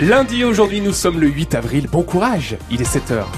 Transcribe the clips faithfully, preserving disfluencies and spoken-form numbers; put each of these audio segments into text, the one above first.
Lundi, aujourd'hui, nous sommes le huit avril. Bon courage, il est sept heures.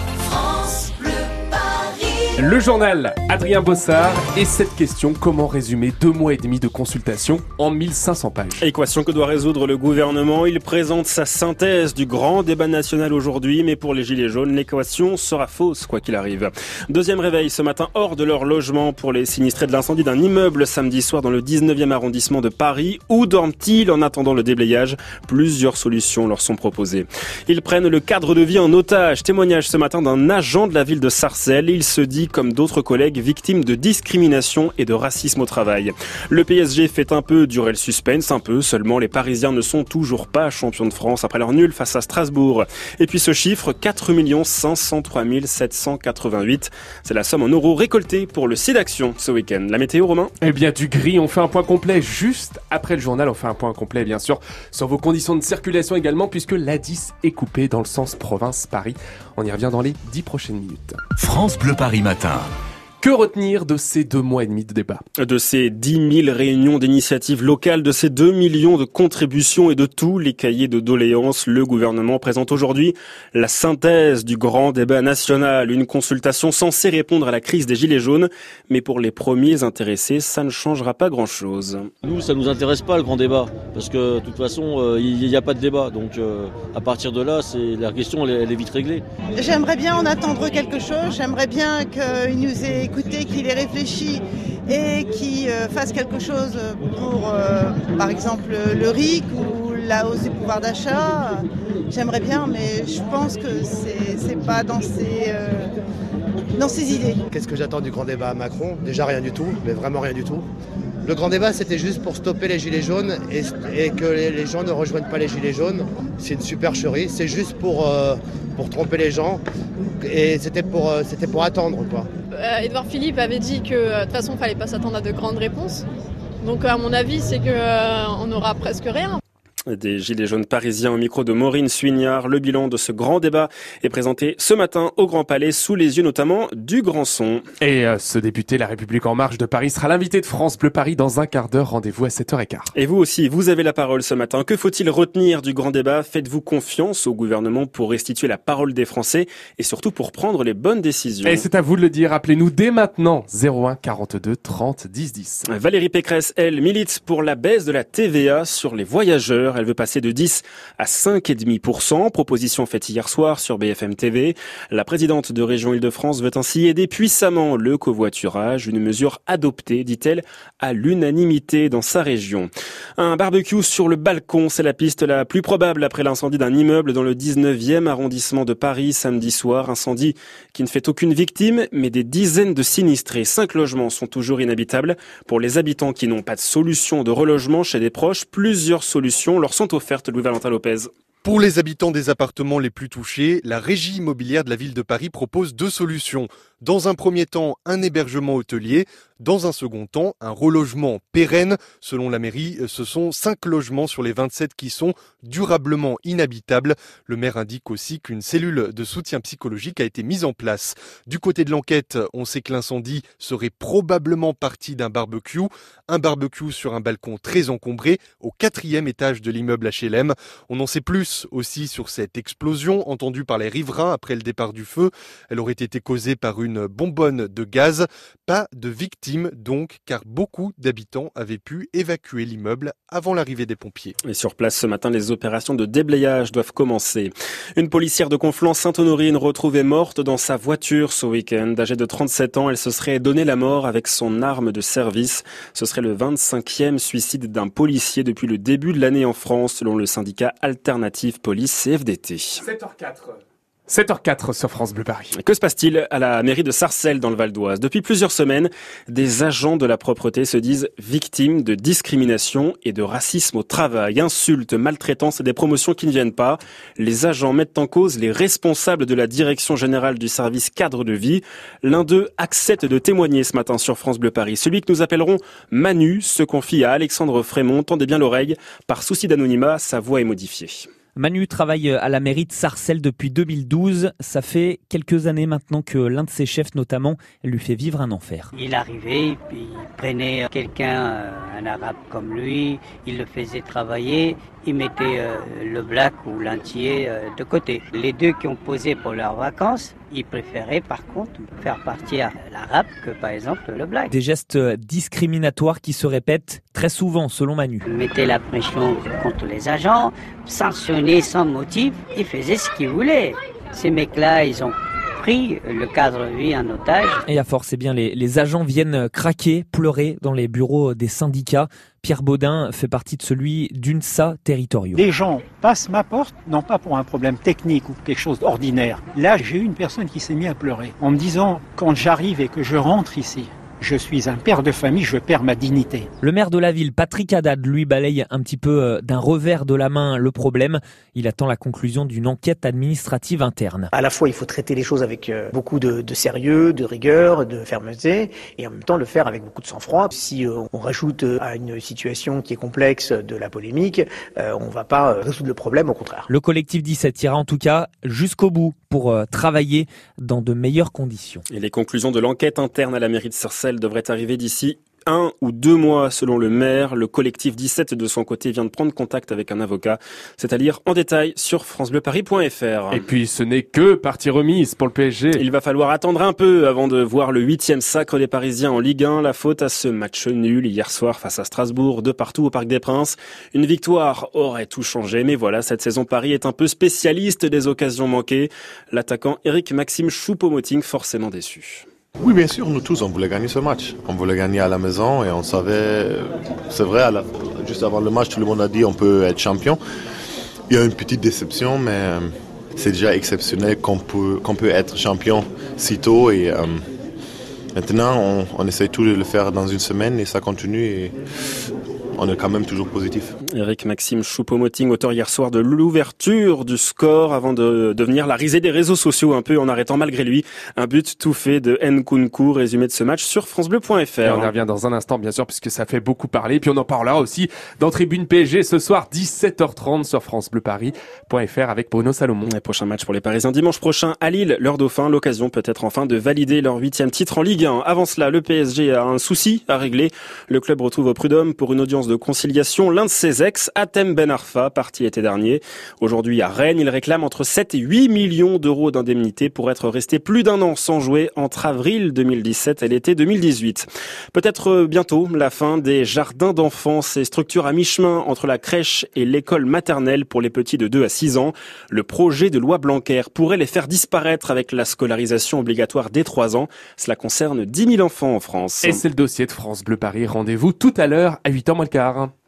Le journal, Adrien Bossard, et cette question, comment résumer deux mois et demi de consultation en mille cinq cents pages? Équation que doit résoudre le gouvernement. Il présente sa synthèse du grand débat national aujourd'hui, mais pour les Gilets jaunes, l'équation sera fausse, quoi qu'il arrive. Deuxième réveil ce matin hors de leur logement pour les sinistrés de l'incendie d'un immeuble samedi soir dans le dix-neuvième arrondissement de Paris. Où dorment-ils en attendant le déblayage? Plusieurs solutions leur sont proposées. Ils prennent le cadre de vie en otage. Témoignage ce matin d'un agent de la ville de Sarcelles. Il se dit comme d'autres collègues victimes de discrimination et de racisme au travail. Le P S G fait un peu durer le suspense, un peu seulement. Les Parisiens ne sont toujours pas champions de France après leur nul face à Strasbourg. Et puis ce chiffre, quatre millions cinq cent trois mille sept cent quatre-vingt-huit. C'est la somme en euros récoltée pour le SIDAction ce week-end. La météo, Romain? Eh bien, du gris, on fait un point complet juste après le journal. On fait un point complet, bien sûr, sur vos conditions de circulation également, puisque l'A dix est coupée dans le sens province-Paris. On y revient dans les dix prochaines minutes. France Bleu Paris Matin. Que retenir de ces deux mois et demi de débat? De ces dix mille réunions d'initiatives locales, de ces deux millions de contributions et de tous les cahiers de doléances, le gouvernement présente aujourd'hui la synthèse du grand débat national. Une consultation censée répondre à la crise des Gilets jaunes. Mais pour les premiers intéressés, ça ne changera pas grand-chose. Nous, ça ne nous intéresse pas le grand débat. Parce que de toute façon, il n'y a pas de débat. Donc euh, à partir de là, c'est, la question elle, elle est vite réglée. J'aimerais bien en attendre quelque chose. J'aimerais bien qu'il nous ait écouté, qu'il ait réfléchi et qu'il euh, fasse quelque chose pour, euh, par exemple, le R I C ou la hausse du pouvoir d'achat. J'aimerais bien, mais je pense que c'est, c'est pas dans ses, euh, dans ses idées. Qu'est-ce que j'attends du grand débat à Macron? Déjà rien du tout, mais vraiment rien du tout. Le grand débat, c'était juste pour stopper les gilets jaunes et, et que les, les gens ne rejoignent pas les gilets jaunes. C'est une supercherie. C'est juste pour, euh, pour tromper les gens et c'était pour, euh, c'était pour attendre, quoi. Euh, Édouard Philippe avait dit que de toute façon, il ne fallait pas s'attendre à de grandes réponses. Donc, à mon avis, c'est qu'on euh, n'aura presque rien. Des Gilets jaunes parisiens au micro de Maureen Suignard. Le bilan de ce grand débat est présenté ce matin au Grand Palais sous les yeux notamment du Grand Son. Et euh, ce député La République En Marche de Paris sera l'invité de France Bleu Paris dans un quart d'heure. Rendez-vous à sept heures quinze. Et vous aussi, vous avez la parole ce matin. Que faut-il retenir du grand débat? Faites-vous confiance au gouvernement pour restituer la parole des Français et surtout pour prendre les bonnes décisions? Et c'est à vous de le dire. Appelez-nous dès maintenant zéro un quarante-deux trente dix dix. Valérie Pécresse, elle, milite pour la baisse de la T V A sur les voyageurs. Elle veut passer de dix à cinq virgule cinq pour cent. Proposition faite hier soir sur B F M T V. La présidente de Région Île-de-France veut ainsi aider puissamment le covoiturage. Une mesure adoptée, dit-elle, à l'unanimité dans sa région. Un barbecue sur le balcon, c'est la piste la plus probable après l'incendie d'un immeuble dans le dix-neuvième arrondissement de Paris samedi soir. Incendie qui ne fait aucune victime, mais des dizaines de sinistrés. Cinq logements sont toujours inhabitables. Pour les habitants qui n'ont pas de solution de relogement chez des proches, plusieurs solutions leur sont offertes. Louis-Valentin Lopez. Pour les habitants des appartements les plus touchés, la régie immobilière de la ville de Paris propose deux solutions. Dans un premier temps, un hébergement hôtelier. Dans un second temps, un relogement pérenne. Selon la mairie, ce sont cinq logements sur les vingt-sept qui sont durablement inhabitables. Le maire indique aussi qu'une cellule de soutien psychologique a été mise en place. Du côté de l'enquête, on sait que l'incendie serait probablement parti d'un barbecue. Un barbecue sur un balcon très encombré au quatrième étage de l'immeuble H L M. On en sait plus aussi sur cette explosion entendue par les riverains après le départ du feu. Elle aurait été causée par une bonbonne de gaz. Pas de victimes donc, car beaucoup d'habitants avaient pu évacuer l'immeuble avant l'arrivée des pompiers. Et sur place ce matin, les opérations de déblayage doivent commencer. Une policière de Conflans-Sainte-Honorine retrouvée morte dans sa voiture ce week-end. Âgée de trente-sept ans, elle se serait donné la mort avec son arme de service. Ce serait le vingt-cinquième suicide d'un policier depuis le début de l'année en France, selon le syndicat Alternative Police C F D T. sept heures quatre. sept heures quatre sur France Bleu Paris. Que se passe-t-il à la mairie de Sarcelles dans le Val d'Oise? Depuis plusieurs semaines, des agents de la propreté se disent victimes de discrimination et de racisme au travail. Insultes, maltraitances et des promotions qui ne viennent pas. Les agents mettent en cause les responsables de la direction générale du service cadre de vie. L'un d'eux accepte de témoigner ce matin sur France Bleu Paris. Celui que nous appellerons Manu se confie à Alexandre Frémont. Tendez bien l'oreille. Par souci d'anonymat, sa voix est modifiée. Manu travaille à la mairie de Sarcelles depuis deux mille douze. Ça fait quelques années maintenant que l'un de ses chefs notamment lui fait vivre un enfer. Il arrivait, puis il prenait quelqu'un, un arabe comme lui, il le faisait travailler, il mettait euh, le black ou l'antillais euh, de côté. Les deux qui ont posé pour leurs vacances, ils préféraient par contre faire partir l'arabe que par exemple le black. Des gestes discriminatoires qui se répètent très souvent selon Manu. Il mettait la pression contre les agents, sanctionnés sans motif, ils faisaient ce qu'ils voulaient. Ces mecs-là, ils ont pris le cadre de vie en otage. Et à force, eh bien, les, les agents viennent craquer, pleurer dans les bureaux des syndicats. Pierre Baudin fait partie de celui d'UNSA territoriaux. Les gens passent ma porte, non pas pour un problème technique ou quelque chose d'ordinaire. Là, j'ai eu une personne qui s'est mise à pleurer en me disant, quand j'arrive et que je rentre ici, je suis un père de famille, je perds ma dignité. Le maire de la ville, Patrick Haddad, lui balaye un petit peu d'un revers de la main le problème. Il attend la conclusion d'une enquête administrative interne. À la fois, il faut traiter les choses avec beaucoup de, de sérieux, de rigueur, de fermeté, et en même temps le faire avec beaucoup de sang-froid. Si on rajoute à une situation qui est complexe de la polémique, on ne va pas résoudre le problème, au contraire. Le collectif dix-sept ira en tout cas jusqu'au bout pour travailler dans de meilleures conditions. Et les conclusions de l'enquête interne à la mairie de Sarcelles devrait arriver d'ici un ou deux mois selon le maire. Le collectif dix-sept de son côté vient de prendre contact avec un avocat. C'est à lire en détail sur francebleuparis point f r. Et puis ce n'est que partie remise pour le P S G. Il va falloir attendre un peu avant de voir le huitième sacre des Parisiens en Ligue un. La faute à ce match nul hier soir face à Strasbourg, de partout au Parc des Princes. Une victoire aurait tout changé, mais voilà, cette saison Paris est un peu spécialiste des occasions manquées. L'attaquant Éric Maxime Choupo-Moting forcément déçu. Oui, bien sûr, nous tous, on voulait gagner ce match. On voulait gagner à la maison et on savait, c'est vrai, à la, juste avant le match, tout le monde a dit on peut être champion. Il y a une petite déception, mais c'est déjà exceptionnel qu'on peut, qu'on peut être champion si tôt. Et euh, maintenant, on, on essaie tout de le faire dans une semaine et ça continue. Et on est quand même toujours positif. Éric Maxime Choupo-Moting, auteur hier soir de l'ouverture du score avant de devenir la risée des réseaux sociaux un peu en arrêtant malgré lui un but tout fait de Nkunku. Résumé de ce match sur francebleu point f r. Et on y revient dans un instant bien sûr puisque ça fait beaucoup parler. Puis on en parlera aussi dans Tribune P S G ce soir dix-sept heures trente sur francebleuparis point f r avec Bruno Salomon. Le prochain match pour les Parisiens dimanche prochain à Lille, leur dauphin, l'occasion peut-être enfin de valider leur huitième titre en Ligue un. Avant cela, le P S G a un souci à régler. Le club retrouve au prud'homme pour une audience de conciliation l'un de ses ex, Hatem Ben Arfa, parti l'été dernier. Aujourd'hui à Rennes, il réclame entre sept et huit millions d'euros d'indemnité pour être resté plus d'un an sans jouer entre avril deux mille dix-sept et l'été deux mille dix-huit. Peut-être bientôt la fin des jardins d'enfants, ces structures à mi-chemin entre la crèche et l'école maternelle pour les petits de deux à six ans. Le projet de loi Blanquer pourrait les faire disparaître avec la scolarisation obligatoire dès trois ans. Cela concerne dix mille enfants en France. Et c'est le dossier de France Bleu Paris. Rendez-vous tout à l'heure à huit heures moins le quart.